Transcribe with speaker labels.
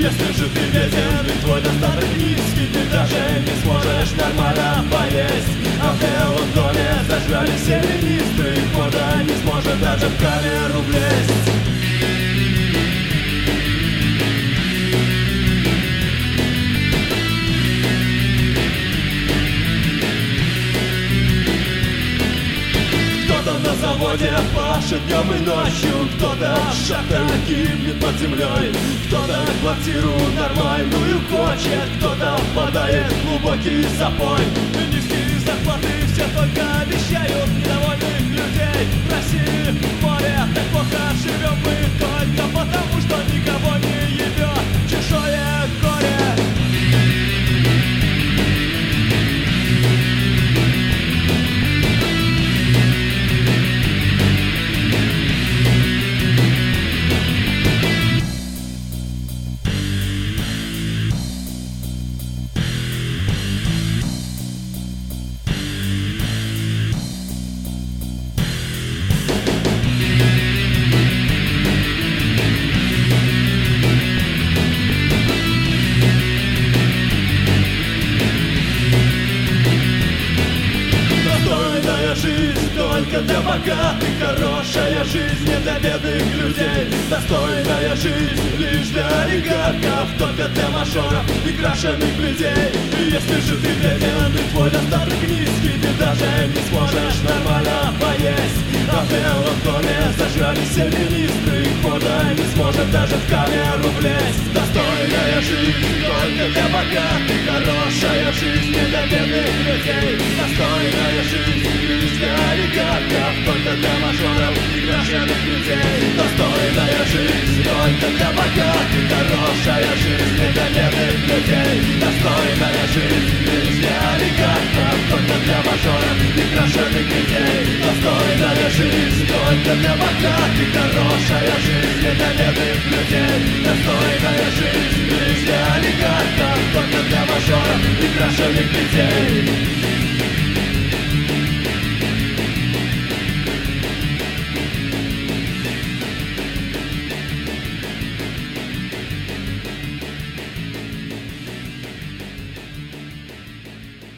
Speaker 1: Если же ты беден и твой достаток низкий, ты даже не сможешь нормально поесть. А в Белом доме зажрали селенисты, кода не сможет даже в камеру влезть. Кто-то на заводе пашет днем и ночью, кто-то в шахтах гибнет под землей, кто-то квартиру нормальную хочет, кто-то впадает в глубокий запой. Низкие зарплаты все только обещают недовольных людей. В России море, так плохо живем мы только потому, что никого не ебет чужое горе. Жизнь только для богатых, хорошая жизнь не для бедных людей. Достойная жизнь лишь для олигархов, только для мажоров и крашеных людей. И если же ты беден и твой достаток низкий, ты даже не сможешь нормально поесть. А в Белом доме зажрали селенисты, хода не сможет даже в камеру влезть. Достойная жизнь только для богатых, хорошая жизнь не для бедных людей. Достойная жизнь для олигархов, только для мажоров и крашеных людей. Достойная жизнь только для богатых, хорошая жизнь не для бедных людей. Достойная жизнь лишь для олигархов, только для мажоров и крашеных людей. Достойная жизнь только для богатых, хорошая жизнь не для бедных людей. Достойная жизнь лишь для олигархов, только для мажоров и крашеных людей.